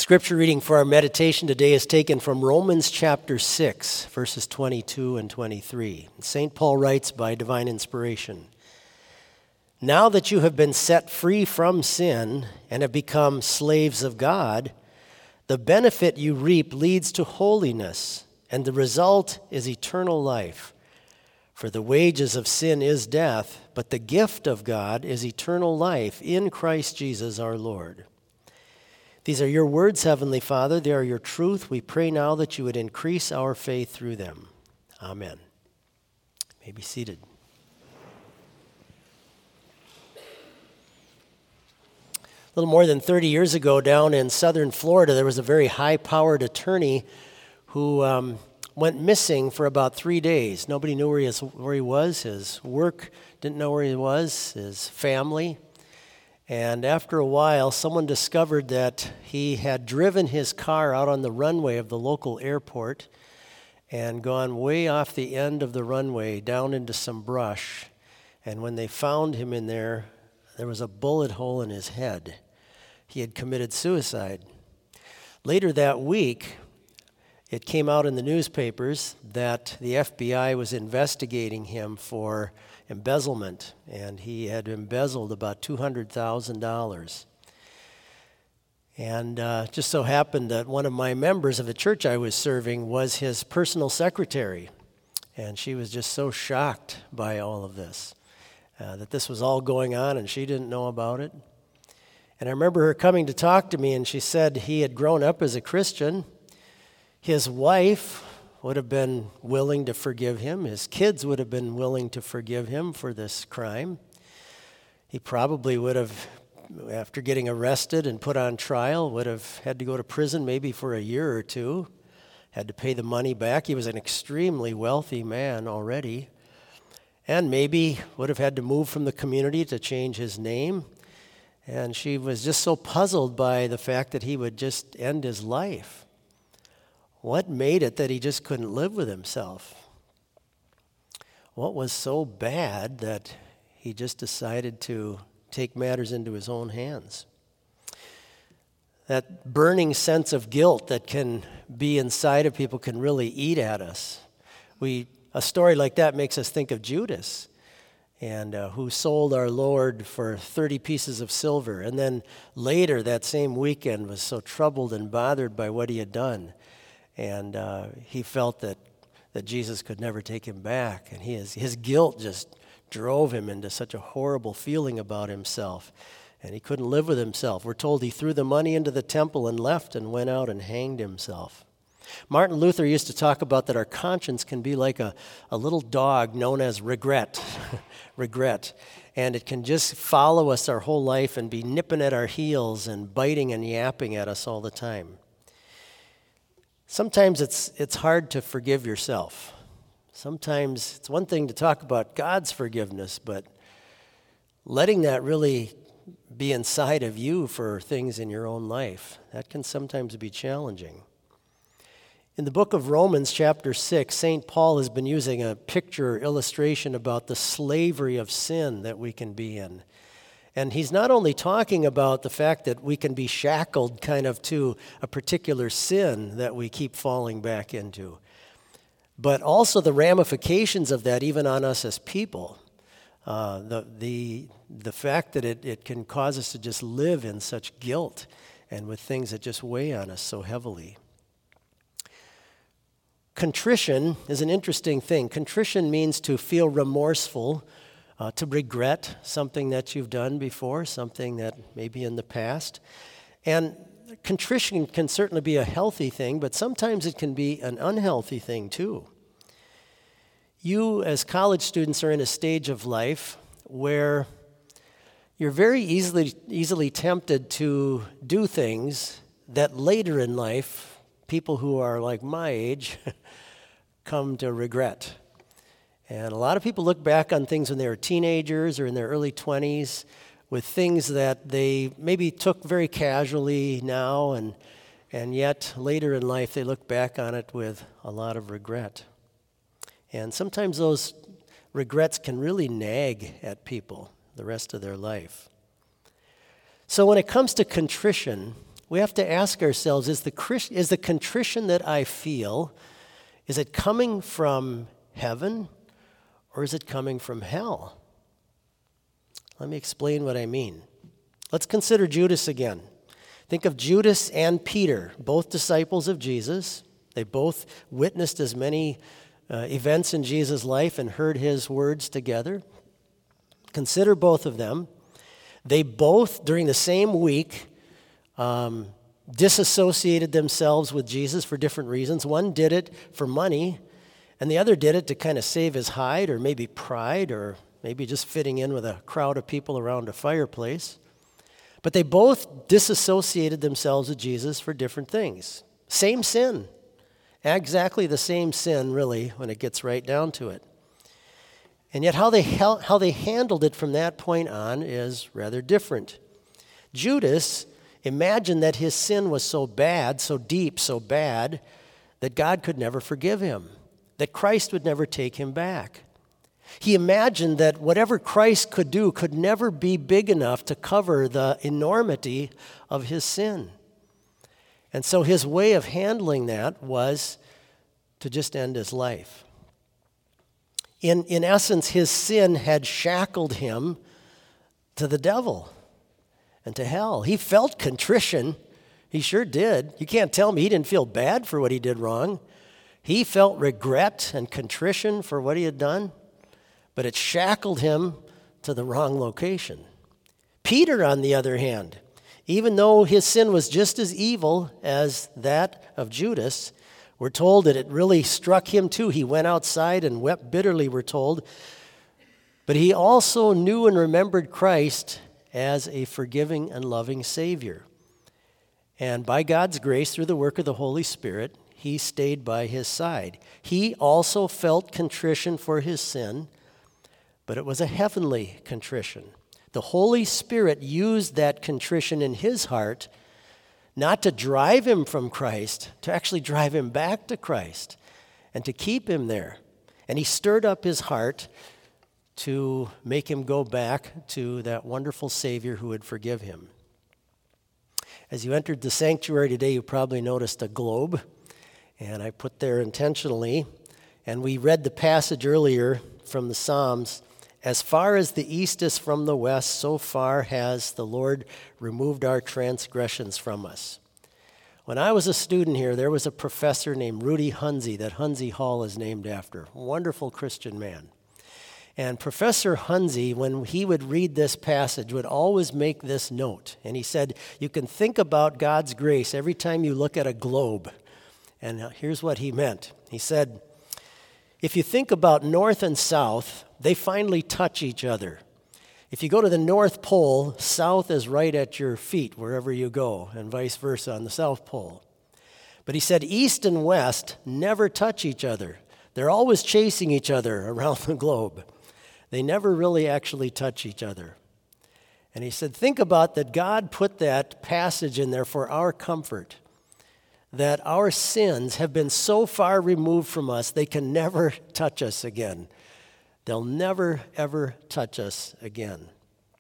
Scripture reading for our meditation today is taken from Romans chapter 6, verses 22 and 23. St. Paul writes by divine inspiration, "Now that you have been set free from sin and have become slaves of God, the benefit you reap leads to holiness, and the result is eternal life. For the wages of sin is death, but the gift of God is eternal life in Christ Jesus our Lord." These are your words, Heavenly Father. They are your truth. We pray now that you would increase our faith through them. Amen. You may be seated. A little more than 30 years ago, down in southern Florida, there was a very high-powered attorney who went missing for about 3 days. Nobody knew where he was. His work didn't know where he was, his family. And after a while, someone discovered that he had driven his car out on the runway of the local airport and gone way off the end of the runway down into some brush. And when they found him in there, there was a bullet hole in his head. He had committed suicide. Later that week, it came out in the newspapers that the FBI was investigating him for embezzlement, and he had embezzled about $200,000. And just so happened that one of my members of the church I was serving was his personal secretary, and she was just so shocked by all of this, that this was all going on, and she didn't know about it. And I remember her coming to talk to me, and she said he had grown up as a Christian. His wife would have been willing to forgive him. His kids would have been willing to forgive him for this crime. He probably would have, after getting arrested and put on trial, would have had to go to prison maybe for a year or two, had to pay the money back. He was an extremely wealthy man already, and maybe would have had to move from the community to change his name. And she was just so puzzled by the fact that he would just end his life. What made it that he just couldn't live with himself? What was so bad that he just decided to take matters into his own hands? That burning sense of guilt that can be inside of people can really eat at us. A story like that makes us think of Judas, and who sold our Lord for 30 pieces of silver, and then later that same weekend was so troubled and bothered by what he had done. And he felt that Jesus could never take him back. And his guilt just drove him into such a horrible feeling about himself. And he couldn't live with himself. We're told he threw the money into the temple and left and went out and hanged himself. Martin Luther used to talk about that our conscience can be like a little dog known as regret. Regret. And it can just follow us our whole life and be nipping at our heels and biting and yapping at us all the time. Sometimes it's hard to forgive yourself. Sometimes it's one thing to talk about God's forgiveness, but letting that really be inside of you for things in your own life, that can sometimes be challenging. In the book of Romans chapter 6, St. Paul has been using a picture illustration about the slavery of sin that we can be in. And he's not only talking about the fact that we can be shackled kind of to a particular sin that we keep falling back into, but also the ramifications of that even on us as people. The fact that it can cause us to just live in such guilt and with things that just weigh on us so heavily. Contrition is an interesting thing. Contrition means to feel remorseful, to regret something that you've done before, something that maybe in the past. And contrition can certainly be a healthy thing, but sometimes it can be an unhealthy thing too. You, as college students, are in a stage of life where you're very easily tempted to do things that later in life, people who are like my age, come to regret. And a lot of people look back on things when they were teenagers or in their early 20s with things that they maybe took very casually now, and yet later in life they look back on it with a lot of regret. And sometimes those regrets can really nag at people the rest of their life. So when it comes to contrition, we have to ask ourselves, is the contrition that I feel, is it coming from heaven or is it coming from hell? Let me explain what I mean. Let's consider Judas again. Think of Judas and Peter, both disciples of Jesus. They both witnessed as many events in Jesus' life and heard his words together. Consider both of them. They both, during the same week, disassociated themselves with Jesus for different reasons. One did it for money, and the other did it to kind of save his hide, or maybe pride, or maybe just fitting in with a crowd of people around a fireplace. But they both disassociated themselves with Jesus for different things. Same sin. Exactly the same sin, really, when it gets right down to it. And yet how they handled it from that point on is rather different. Judas imagined that his sin was so bad, so deep, so bad, that God could never forgive him, that Christ would never take him back. He imagined that whatever Christ could do could never be big enough to cover the enormity of his sin. And so his way of handling that was to just end his life. In essence, his sin had shackled him to the devil and to hell. He felt contrition. He sure did. You can't tell me he didn't feel bad for what he did wrong. He felt regret and contrition for what he had done, but it shackled him to the wrong location. Peter, on the other hand, even though his sin was just as evil as that of Judas, we're told that it really struck him too. He went outside and wept bitterly, we're told. But he also knew and remembered Christ as a forgiving and loving Savior. And by God's grace, through the work of the Holy Spirit, he stayed by his side. He also felt contrition for his sin, but it was a heavenly contrition. The Holy Spirit used that contrition in his heart not to drive him from Christ, to actually drive him back to Christ and to keep him there. And he stirred up his heart to make him go back to that wonderful Savior who would forgive him. As you entered the sanctuary today, you probably noticed a globe, and I put there intentionally. And we read the passage earlier from the Psalms. As far as the east is from the west, so far has the Lord removed our transgressions from us. When I was a student here, there was a professor named Rudy Hunzi that Hunzi Hall is named after. A wonderful Christian man. And Professor Hunzi, when he would read this passage, would always make this note. And he said, you can think about God's grace every time you look at a globe. And here's what he meant. He said, if you think about north and south, they finally touch each other. If you go to the North Pole, south is right at your feet wherever you go, and vice versa on the South Pole. But he said east and west never touch each other. They're always chasing each other around the globe. They never really actually touch each other. And he said, think about that God put that passage in there for our comfort, that our sins have been so far removed from us, they can never touch us again. They'll never, ever touch us again.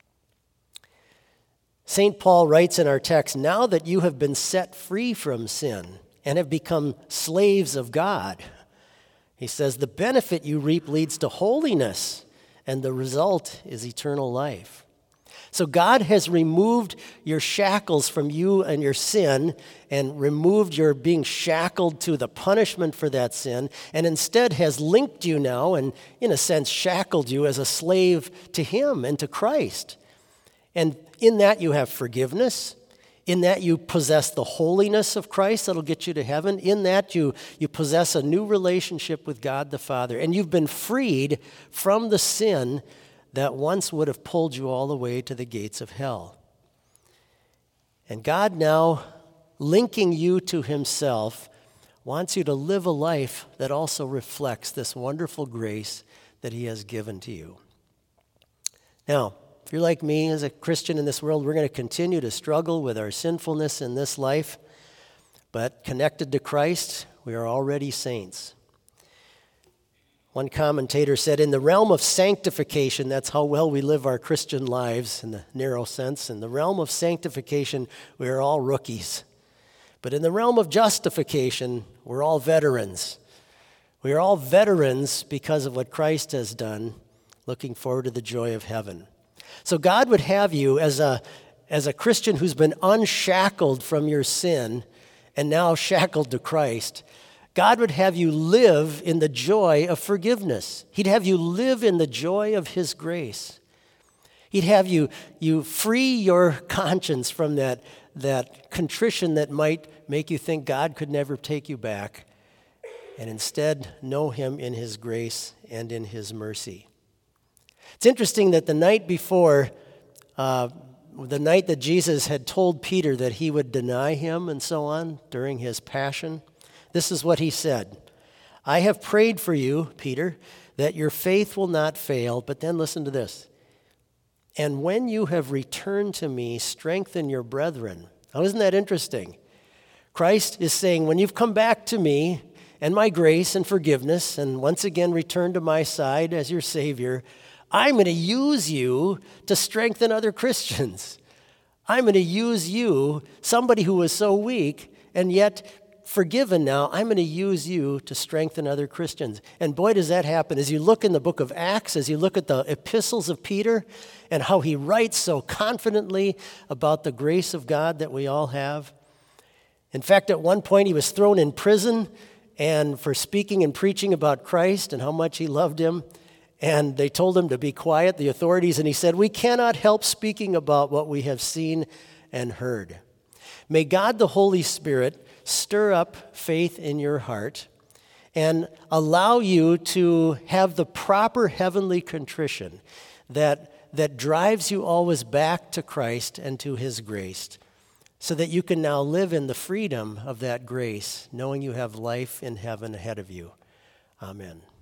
St. Paul writes in our text, now that you have been set free from sin and have become slaves of God, he says, the benefit you reap leads to holiness, and the result is eternal life. So God has removed your shackles from you and your sin and removed your being shackled to the punishment for that sin, and instead has linked you now and, in a sense, shackled you as a slave to Him and to Christ. And in that you have forgiveness. In that you possess the holiness of Christ that'll get you to heaven. In that you possess a new relationship with God the Father. And you've been freed from the sin that once would have pulled you all the way to the gates of hell. And God now, linking you to Himself, wants you to live a life that also reflects this wonderful grace that He has given to you. Now, if you're like me as a Christian in this world, we're going to continue to struggle with our sinfulness in this life, but connected to Christ, we are already saints. One commentator said, in the realm of sanctification, that's how well we live our Christian lives in the narrow sense. In the realm of sanctification, we are all rookies. But in the realm of justification, we're all veterans. We are all veterans because of what Christ has done, looking forward to the joy of heaven. So God would have you as a Christian who's been unshackled from your sin and now shackled to Christ. God would have you live in the joy of forgiveness. He'd have you live in the joy of His grace. He'd have you free your conscience from that contrition that might make you think God could never take you back, and instead know Him in His grace and in His mercy. It's interesting that the night before, the night that Jesus had told Peter that He would deny Him and so on during His passion, this is what He said. I have prayed for you, Peter, that your faith will not fail. But then listen to this. And when you have returned to me, strengthen your brethren. Now, isn't that interesting? Christ is saying, when you've come back to me and my grace and forgiveness, and once again returned to my side as your Savior, I'm going to use you to strengthen other Christians. I'm going to use you, somebody who was so weak and yet forgiven now, I'm going to use you to strengthen other Christians. And boy, does that happen. As you look in the book of Acts, as you look at the epistles of Peter and how he writes so confidently about the grace of God that we all have. In fact, at one point he was thrown in prison and for speaking and preaching about Christ and how much he loved him. And they told him to be quiet, the authorities, and he said, we cannot help speaking about what we have seen and heard. May God the Holy Spirit stir up faith in your heart and allow you to have the proper heavenly contrition that drives you always back to Christ and to His grace, so that you can now live in the freedom of that grace, knowing you have life in heaven ahead of you. Amen.